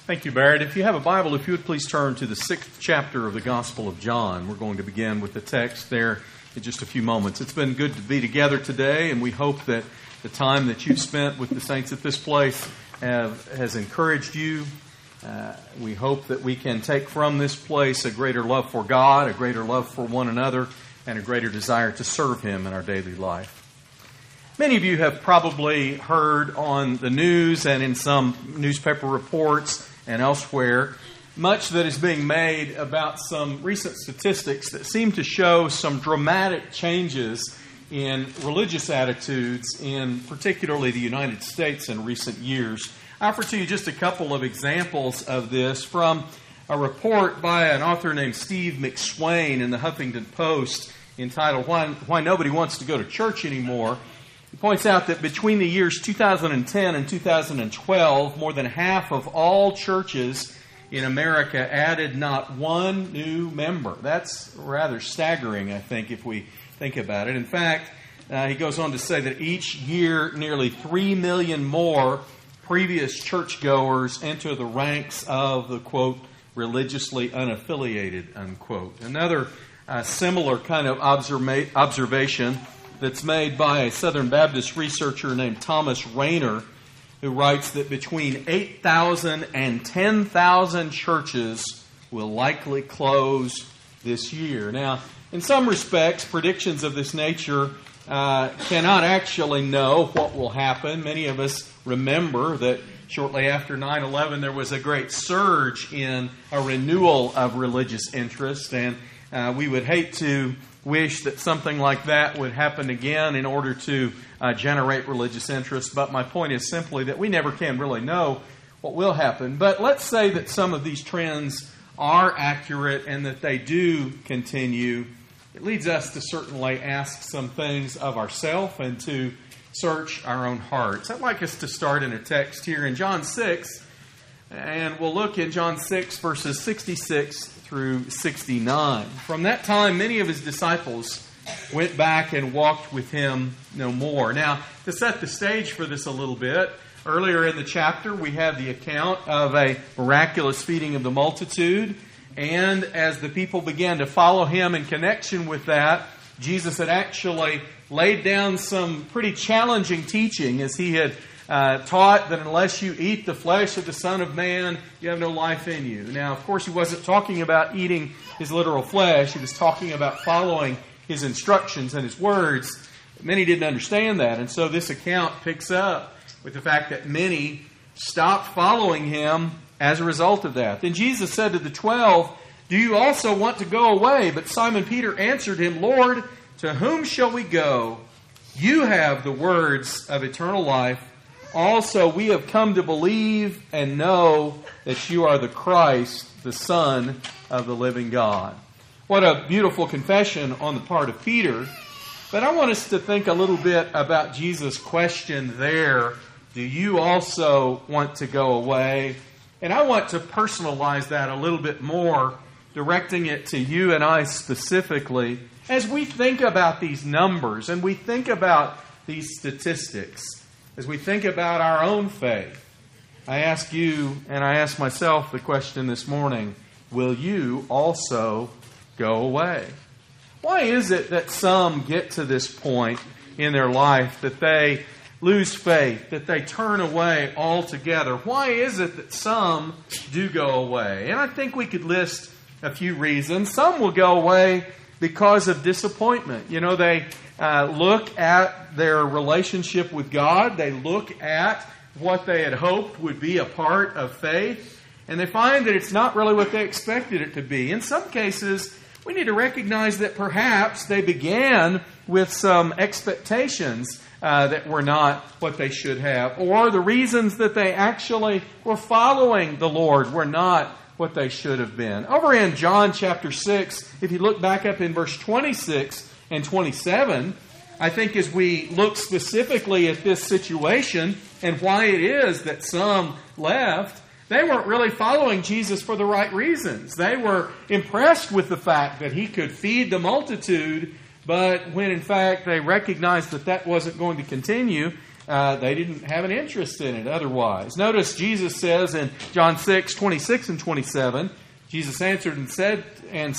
Thank you, Barrett. If you have a Bible, if you would please turn to the 6th chapter of the Gospel of John. We're going to begin with the text there in just a few moments. It's been good to be together today, and we hope that the time that you've spent with the saints at this place has encouraged you. We hope that we can take from this place a greater love for God, a greater love for one another, and a greater desire to serve Him in our daily life. Many of you have probably heard on the news and in some newspaper reports and elsewhere much that is being made about some recent statistics that seem to show some dramatic changes in religious attitudes in particularly the United States in recent years. I offer to you just a couple of examples of this from a report by an author named Steve McSwain in the Huffington Post entitled Why Nobody Wants to Go to Church Anymore. He points out that between the years 2010 and 2012, more than half of all churches in America added not one new member. That's rather staggering, I think, if we think about it. In fact, he goes on to say that each year, nearly 3 million more previous churchgoers enter the ranks of the, quote, religiously unaffiliated, unquote. Another similar kind of observation that's made by a Southern Baptist researcher named Thomas Rayner, who writes that between 8,000 and 10,000 churches will likely close this year. Now, in some respects, predictions of this nature cannot actually know what will happen. Many of us remember that shortly after 9/11 there was a great surge in a renewal of religious interest, and we would hate to wish that something like that would happen again in order to generate religious interest. But my point is simply that we never can really know what will happen. But let's say that some of these trends are accurate and that they do continue. It leads us to certainly ask some things of ourselves and to search our own hearts. I'd like us to start in a text here in John 6, and we'll look in John 6 verses 66 through 69. From that time, many of His disciples went back and walked with Him no more. Now, to set the stage for this a little bit, earlier in the chapter, we have the account of a miraculous feeding of the multitude. And as the people began to follow Him in connection with that, Jesus had actually laid down some pretty challenging teaching as He had taught that unless you eat the flesh of the Son of Man, you have no life in you. Now, of course, He wasn't talking about eating His literal flesh. He was talking about following His instructions and His words. Many didn't understand that. And so this account picks up with the fact that many stopped following Him as a result of that. Then Jesus said to the 12, "Do you also want to go away?" But Simon Peter answered Him, "Lord, to whom shall we go? You have the words of eternal life. Also, we have come to believe and know that you are the Christ, the Son of the living God." What a beautiful confession on the part of Peter. But I want us to think a little bit about Jesus' question there. Do you also want to go away? And I want to personalize that a little bit more, directing it to you and I specifically. As we think about these numbers and we think about these statistics, as we think about our own faith, I ask you and I ask myself the question this morning, will you also go away? Why is it that some get to this point in their life that they lose faith, that they turn away altogether? Why is it that some do go away? And I think we could list a few reasons. Some will go away because of disappointment. You know, they look at their relationship with God. They look at what they had hoped would be a part of faith, and they find that it's not really what they expected it to be. In some cases, we need to recognize that perhaps they began with some expectations that were not what they should have, or the reasons that they actually were following the Lord were not what they should have been. Over in John chapter 6, if you look back up in verse 26 and 27, I think as we look specifically at this situation and why it is that some left, they weren't really following Jesus for the right reasons. They were impressed with the fact that He could feed the multitude, but when in fact they recognized that that wasn't going to continue, they didn't have an interest in it otherwise. Notice Jesus says in John 6, 26 and 27, Jesus answered them and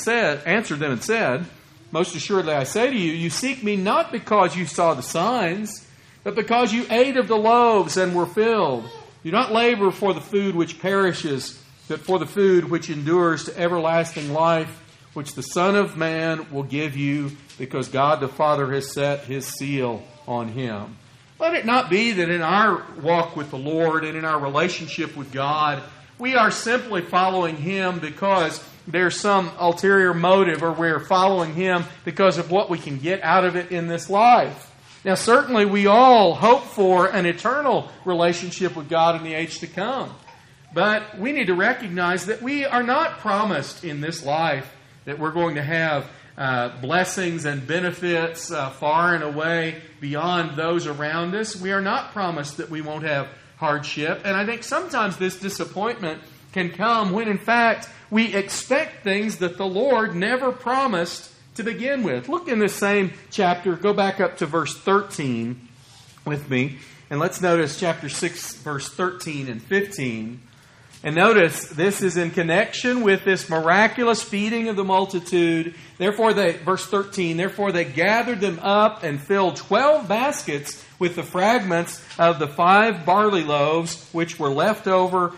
said, "Most assuredly I say to you, you seek me not because you saw the signs, but because you ate of the loaves and were filled. Do not labor for the food which perishes, but for the food which endures to everlasting life, which the Son of Man will give you, because God the Father has set His seal on Him." Let it not be that in our walk with the Lord and in our relationship with God, we are simply following Him because there's some ulterior motive, or we're following Him because of what we can get out of it in this life. Now, certainly we all hope for an eternal relationship with God in the age to come. But we need to recognize that we are not promised in this life that we're going to have blessings and benefits far and away beyond those around us. We are not promised that we won't have hardship. And I think sometimes this disappointment can come when, in fact, we expect things that the Lord never promised to begin with. Look in this same chapter. Go back up to verse 13 with me. And let's notice chapter 6, verse 13 and 15. And notice, this is in connection with this miraculous feeding of the multitude. Verse 13, therefore they gathered them up and filled 12 baskets with the fragments of the 5 barley loaves, which were left over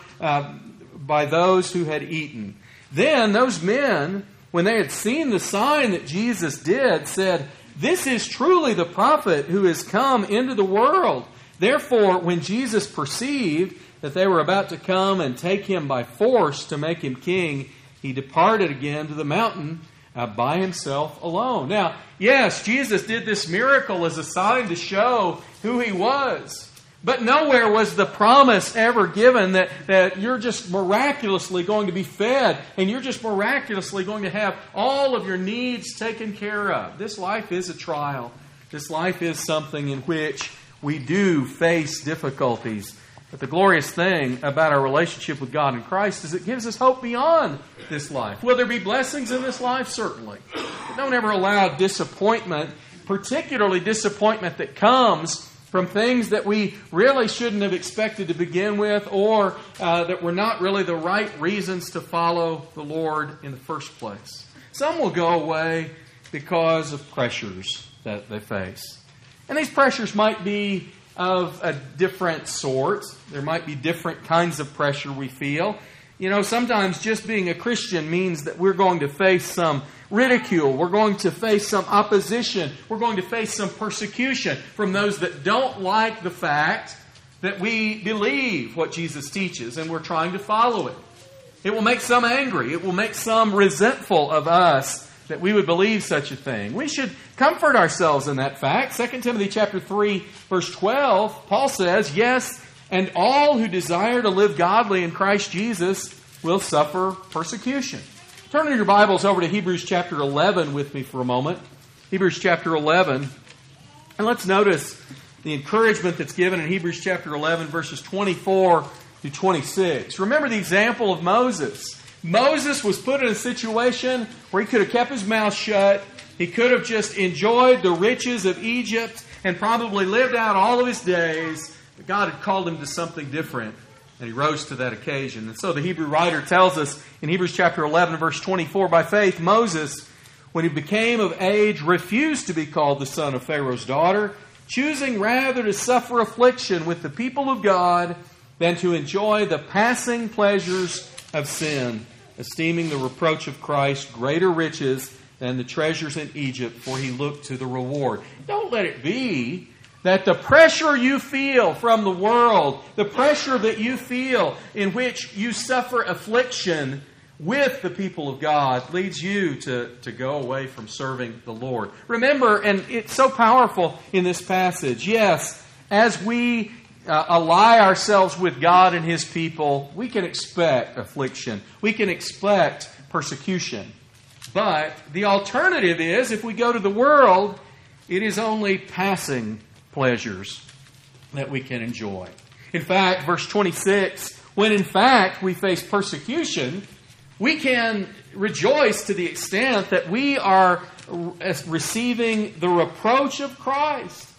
by those who had eaten. Then those men, when they had seen the sign that Jesus did, said, "This is truly the prophet who has come into the world." Therefore, when Jesus perceived that they were about to come and take him by force to make him king, he departed again to the mountain by himself alone. Now, yes, Jesus did this miracle as a sign to show who he was. But nowhere was the promise ever given that you're just miraculously going to be fed and you're just miraculously going to have all of your needs taken care of. This life is a trial. This life is something in which we do face difficulties. But the glorious thing about our relationship with God in Christ is it gives us hope beyond this life. Will there be blessings in this life? Certainly. But don't ever allow disappointment, particularly disappointment that comes from things that we really shouldn't have expected to begin with, or that were not really the right reasons to follow the Lord in the first place. Some will go away because of pressures that they face. And these pressures might be of a different sort. There might be different kinds of pressure we feel. You know, sometimes just being a Christian means that we're going to face some ridicule. We're going to face some opposition. We're going to face some persecution from those that don't like the fact that we believe what Jesus teaches and we're trying to follow it. It will make some angry. It will make some resentful of us that we would believe such a thing. We should comfort ourselves in that fact. 2 Timothy chapter 3, verse 12, Paul says, "Yes, and all who desire to live godly in Christ Jesus will suffer persecution." Turn in your Bibles over to Hebrews chapter 11 with me for a moment. Hebrews chapter 11. And let's notice the encouragement that's given in Hebrews chapter 11, verses 24 to 26. Remember the example of Moses. Moses was put in a situation where he could have kept his mouth shut. He could have just enjoyed the riches of Egypt and probably lived out all of his days. But God had called him to something different, and he rose to that occasion. And so the Hebrew writer tells us in Hebrews chapter 11, verse 24, by faith Moses, when he became of age, refused to be called the son of Pharaoh's daughter, choosing rather to suffer affliction with the people of God than to enjoy the passing pleasures of sin, esteeming the reproach of Christ greater riches than the treasures in Egypt, for he looked to the reward. Don't let it be that the pressure you feel from the world, the pressure that you feel in which you suffer affliction with the people of God, leads you to go away from serving the Lord. Remember, and it's so powerful in this passage, yes, as we ally ourselves with God and His people, we can expect affliction. We can expect persecution. But the alternative is, if we go to the world, it is only passing pleasures that we can enjoy. In fact, verse 26, when in fact we face persecution, we can rejoice to the extent that we are receiving the reproach of Christ.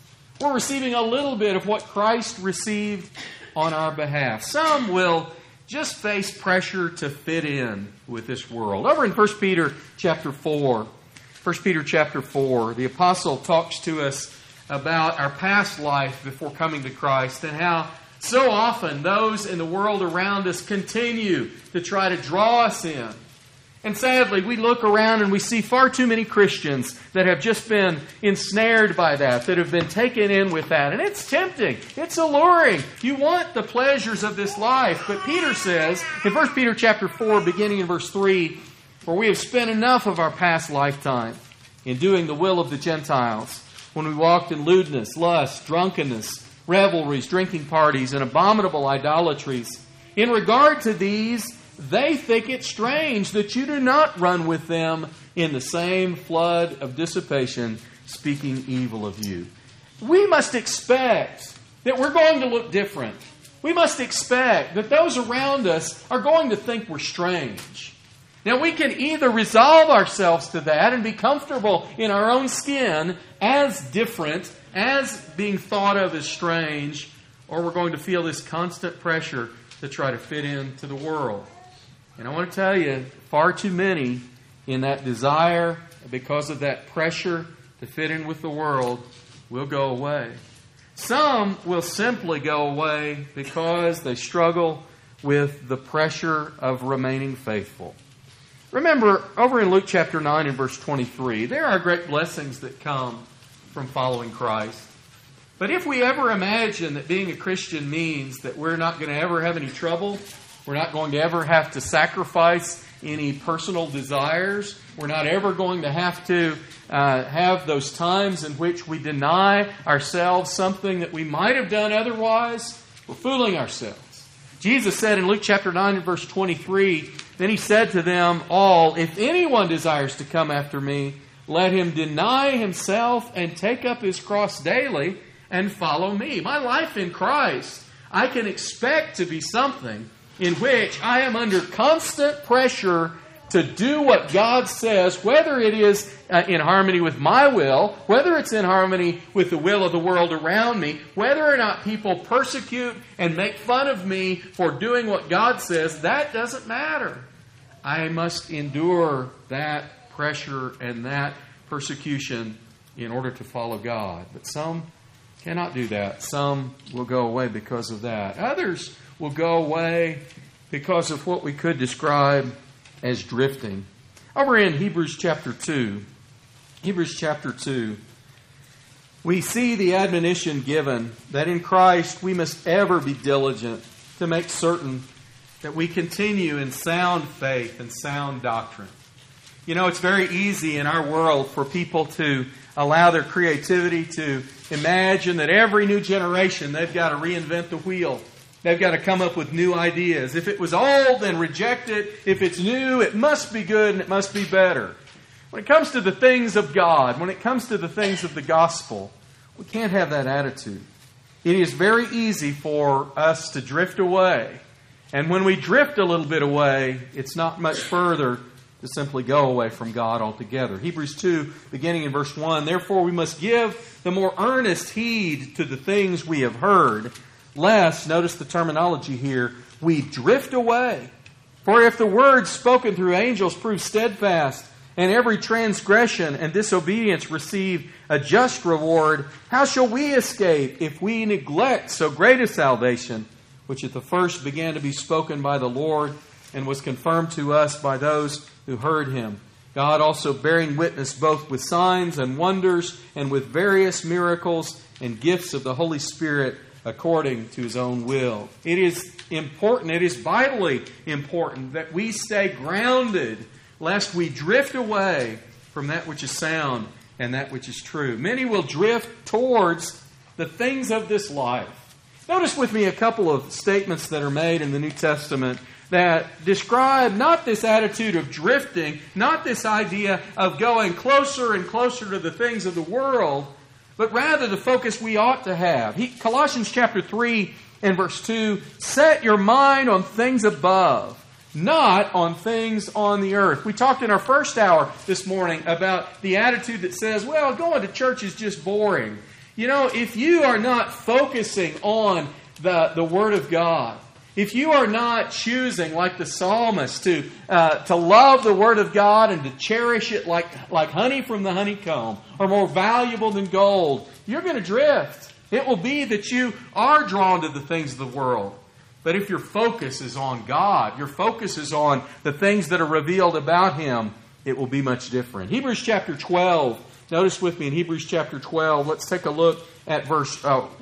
We're receiving a little bit of what Christ received on our behalf. Some will just face pressure to fit in with this world. Over in 1 Peter chapter 4, 1 Peter chapter 4, the apostle talks to us about our past life before coming to Christ and how so often those in the world around us continue to try to draw us in. And sadly, we look around and we see far too many Christians that have just been ensnared by that have been taken in with that. And it's tempting. It's alluring. You want the pleasures of this life. But Peter says, in 1 Peter chapter 4, beginning in verse 3, "For we have spent enough of our past lifetime in doing the will of the Gentiles, when we walked in lewdness, lust, drunkenness, revelries, drinking parties, and abominable idolatries. In regard to these, they think it strange that you do not run with them in the same flood of dissipation, speaking evil of you." We must expect that we're going to look different. We must expect that those around us are going to think we're strange. Now, we can either resolve ourselves to that and be comfortable in our own skin as different, as being thought of as strange, or we're going to feel this constant pressure to try to fit into the world. And I want to tell you, far too many in that desire, because of that pressure to fit in with the world, will go away. Some will simply go away because they struggle with the pressure of remaining faithful. Remember, over in Luke chapter 9 and verse 23, there are great blessings that come from following Christ. But if we ever imagine that being a Christian means that we're not going to ever have any trouble, we're not going to ever have to sacrifice any personal desires, we're not ever going to have to have those times in which we deny ourselves something that we might have done otherwise, we're fooling ourselves. Jesus said in Luke chapter 9 and verse 23, "Then he said to them all, 'If anyone desires to come after me, let him deny himself and take up his cross daily and follow me.'" My life in Christ, I can expect to be something in which I am under constant pressure to do what God says, whether it is in harmony with my will, whether it's in harmony with the will of the world around me, whether or not people persecute and make fun of me for doing what God says, that doesn't matter. I must endure that pressure and that persecution in order to follow God. But some cannot do that. Some will go away because of that. Others will go away because of what we could describe as drifting. Over in Hebrews chapter 2, we see the admonition given that in Christ we must ever be diligent to make certain that we continue in sound faith and sound doctrine. You know, it's very easy in our world for people to allow their creativity to imagine that every new generation they've got to reinvent the wheel. They've got to come up with new ideas. If it was old, then reject it. If it's new, it must be good and it must be better. When it comes to the things of God, when it comes to the things of the gospel, we can't have that attitude. It is very easy for us to drift away. And when we drift a little bit away, it's not much further to simply go away from God altogether. Hebrews 2, beginning in verse 1, "Therefore we must give the more earnest heed to the things we have heard, lest," notice the terminology here, "we drift away. For if the words spoken through angels prove steadfast, and every transgression and disobedience receive a just reward, how shall we escape if we neglect so great a salvation, which at the first began to be spoken by the Lord, and was confirmed to us by those who heard him? God also bearing witness both with signs and wonders, and with various miracles and gifts of the Holy Spirit, according to his own will." It is important, it is vitally important that we stay grounded, lest we drift away from that which is sound and that which is true. Many will drift towards the things of this life. Notice with me a couple of statements that are made in the New Testament that describe not this attitude of drifting, not this idea of going closer and closer to the things of the world, but rather the focus we ought to have. Colossians chapter 3 and verse 2, "Set your mind on things above, not on things on the earth." We talked in our first hour this morning about the attitude that says, well, going to church is just boring. You know, if you are not focusing on the Word of God, if you are not choosing, like the psalmist, to love the Word of God and to cherish it like honey from the honeycomb, or more valuable than gold, you're going to drift. It will be that you are drawn to the things of the world. But if your focus is on God, your focus is on the things that are revealed about Him, it will be much different. Hebrews chapter 12. Notice with me in Hebrews chapter 12, let's take a look at verse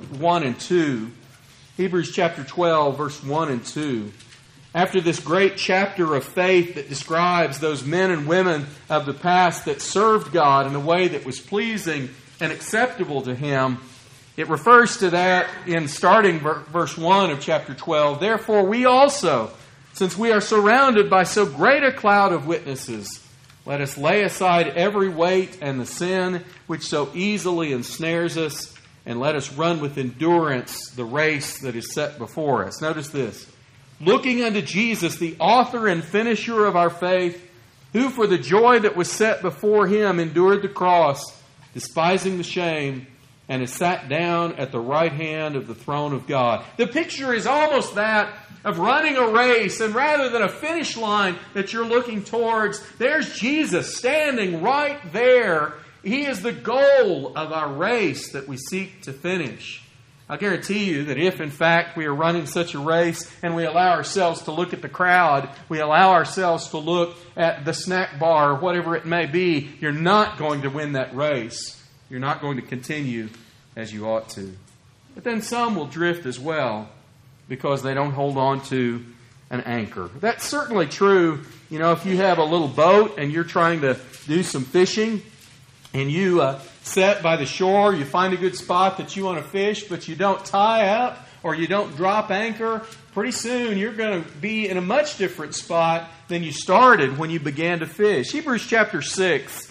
1 and 2. Hebrews chapter 12, verse 1 and 2. After this great chapter of faith that describes those men and women of the past that served God in a way that was pleasing and acceptable to Him, it refers to that in starting verse 1 of chapter 12. Therefore we also, since we are surrounded by so great a cloud of witnesses, let us lay aside every weight and the sin which so easily ensnares us, and let us run with endurance the race that is set before us. Notice this. Looking unto Jesus, the author and finisher of our faith, who for the joy that was set before Him endured the cross, despising the shame, and is sat down at the right hand of the throne of God. The picture is almost that of running a race, and rather than a finish line that you're looking towards, there's Jesus standing right there. He is the goal of our race that we seek to finish. I guarantee you that if, in fact, we are running such a race and we allow ourselves to look at the crowd, we allow ourselves to look at the snack bar, or whatever it may be, you're not going to win that race. You're not going to continue as you ought to. But then some will drift as well because they don't hold on to an anchor. That's certainly true. You know, if you have a little boat and you're trying to do some fishing, and you set by the shore, you find a good spot that you want to fish, but you don't tie up or you don't drop anchor, pretty soon you're going to be in a much different spot than you started when you began to fish. Hebrews chapter 6.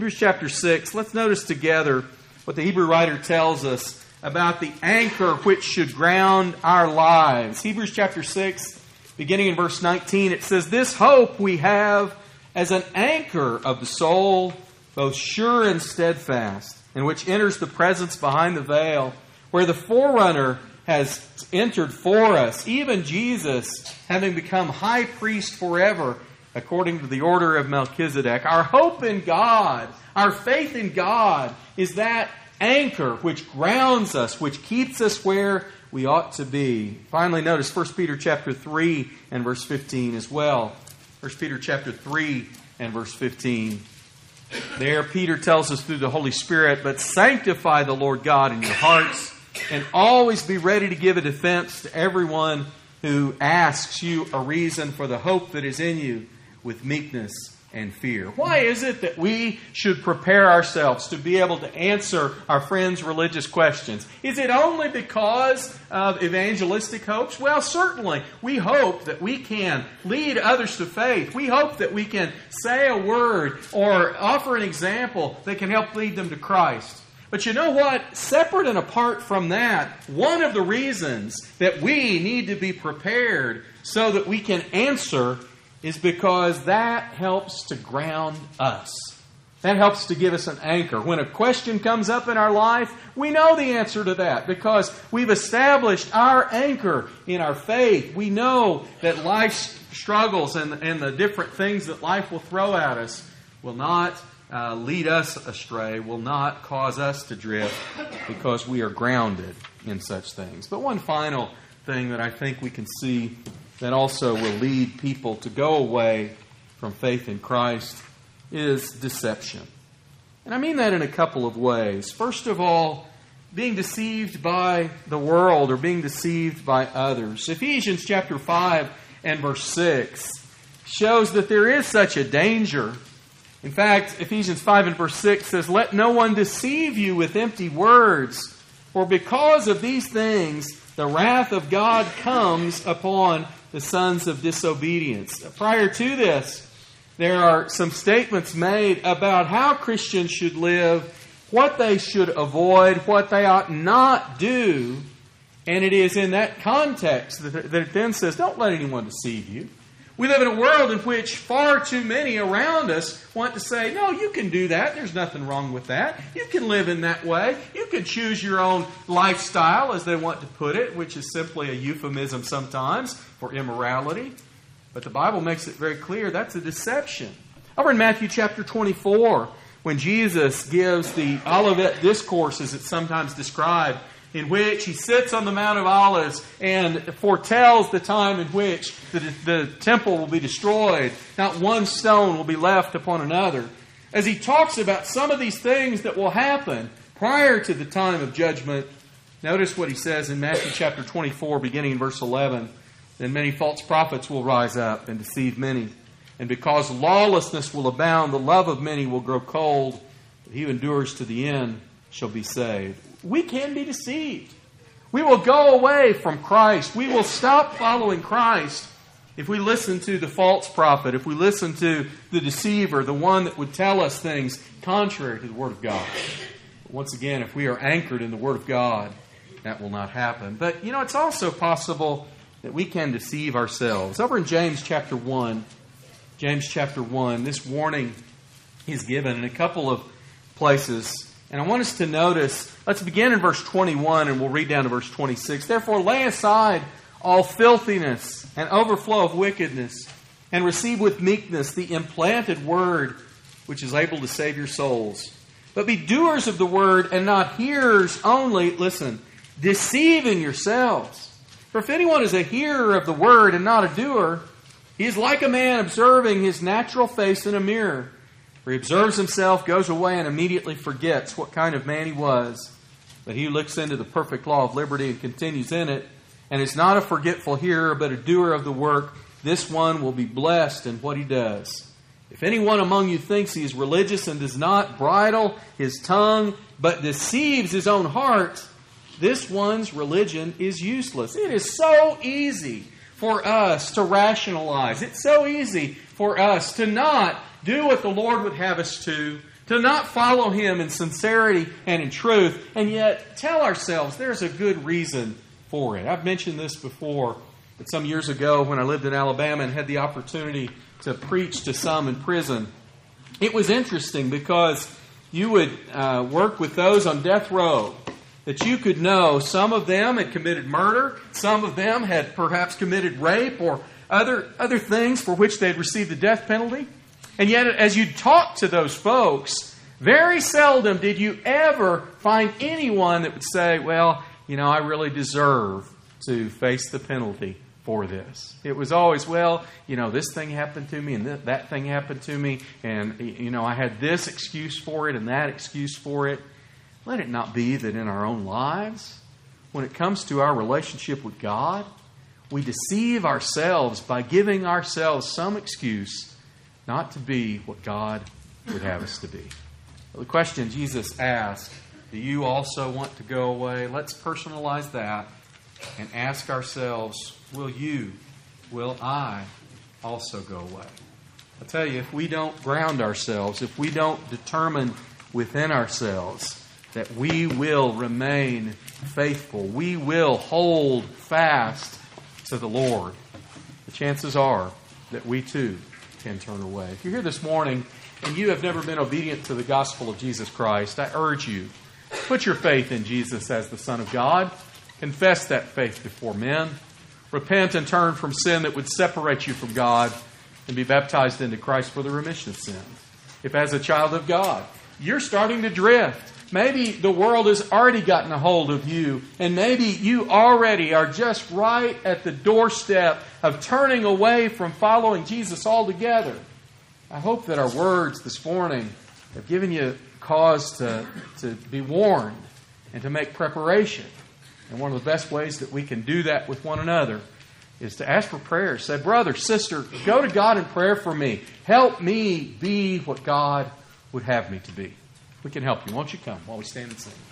Let's notice together what the Hebrew writer tells us about the anchor which should ground our lives. Hebrews chapter 6, beginning in verse 19, it says, "This hope we have as an anchor of the soul, both sure and steadfast, in which enters the presence behind the veil, where the forerunner has entered for us, even Jesus, having become high priest forever, according to the order of Melchizedek." Our hope in God, our faith in God, is that anchor which grounds us, which keeps us where we ought to be. Finally, notice 1 Peter chapter 3 and verse 15 as well. 1 Peter chapter 3 and verse 15. There, Peter tells us through the Holy Spirit, "But sanctify the Lord God in your hearts, and always be ready to give a defense to everyone who asks you a reason for the hope that is in you, with meekness and fear." Why is it that we should prepare ourselves to be able to answer our friends' religious questions? Is it only because of evangelistic hopes? Well, certainly. We hope that we can lead others to faith. We hope that we can say a word or offer an example that can help lead them to Christ. But you know what? Separate and apart from that, one of the reasons that we need to be prepared so that we can answer is because that helps to ground us. That helps to give us an anchor. When a question comes up in our life, we know the answer to that because we've established our anchor in our faith. We know that life's struggles and the different things that life will throw at us will not lead us astray, will not cause us to drift because we are grounded in such things. But one final thing that I think we can see that also will lead people to go away from faith in Christ is deception. And I mean that in a couple of ways. First of all, being deceived by the world or being deceived by others. Ephesians chapter 5 and verse 6 shows that there is such a danger. In fact, Ephesians 5 and verse 6 says, "Let no one deceive you with empty words, for because of these things the wrath of God comes upon the sons of disobedience." Prior to this, there are some statements made about how Christians should live, what they should avoid, what they ought not do. And it is in that context that it then says, don't let anyone deceive you. We live in a world in which far too many around us want to say, no, you can do that. There's nothing wrong with that. You can live in that way. You can choose your own lifestyle, as they want to put it, which is simply a euphemism sometimes for immorality. But the Bible makes it very clear that's a deception. Over in Matthew chapter 24, when Jesus gives the Olivet Discourse, as it's sometimes described, in which He sits on the Mount of Olives and foretells the time in which the temple will be destroyed. Not one stone will be left upon another. As He talks about some of these things that will happen prior to the time of judgment, notice what He says in Matthew chapter 24, beginning in verse 11. Then many false prophets will rise up and deceive many. And because lawlessness will abound, the love of many will grow cold. But he who endures to the end shall be saved. We can be deceived. We will go away from Christ. We will stop following Christ if we listen to the false prophet, if we listen to the deceiver, the one that would tell us things contrary to the Word of God. But once again, if we are anchored in the Word of God, that will not happen. But, it's also possible that we can deceive ourselves. Over in James chapter 1, this warning is given in a couple of places. And I want us to notice, let's begin in verse 21 and we'll read down to verse 26. Therefore lay aside all filthiness and overflow of wickedness, and receive with meekness the implanted word which is able to save your souls. But be doers of the word and not hearers only, listen, deceiving yourselves. For if anyone is a hearer of the word and not a doer, he is like a man observing his natural face in a mirror. For he observes himself, goes away, and immediately forgets what kind of man he was. But he who looks into the perfect law of liberty and continues in it, and is not a forgetful hearer, but a doer of the work, this one will be blessed in what he does. If anyone among you thinks he is religious and does not bridle his tongue, but deceives his own heart, this one's religion is useless. It is so easy for us to rationalize. It's so easy for us to not do what the Lord would have us to not follow Him in sincerity and in truth, and yet tell ourselves there's a good reason for it. I've mentioned this before, but some years ago when I lived in Alabama and had the opportunity to preach to some in prison, it was interesting because you would work with those on death row that you could know some of them had committed murder, some of them had perhaps committed rape or other things for which they had received the death penalty. And yet, as you talk to those folks, very seldom did you ever find anyone that would say, well, I really deserve to face the penalty for this. It was always, well, this thing happened to me and that thing happened to me, and, I had this excuse for it and that excuse for it. Let it not be that in our own lives, when it comes to our relationship with God, we deceive ourselves by giving ourselves some excuse not to be what God would have us to be. Well, the question Jesus asked, do you also want to go away? Let's personalize that and ask ourselves, will I also go away? I tell you, if we don't ground ourselves, if we don't determine within ourselves that we will remain faithful, we will hold fast to the Lord, the chances are that we too can turn away. If you're here this morning and you have never been obedient to the gospel of Jesus Christ, I urge you, put your faith in Jesus as the Son of God. Confess that faith before men. Repent and turn from sin that would separate you from God, and be baptized into Christ for the remission of sins. If as a child of God, you're starting to drift, maybe the world has already gotten a hold of you, and maybe you already are just right at the doorstep of turning away from following Jesus altogether. I hope that our words this morning have given you cause to be warned and to make preparation. And one of the best ways that we can do that with one another is to ask for prayer. Say, brother, sister, go to God in prayer for me. Help me be what God would have me to be. We can help you. Won't you come while we stand and sing?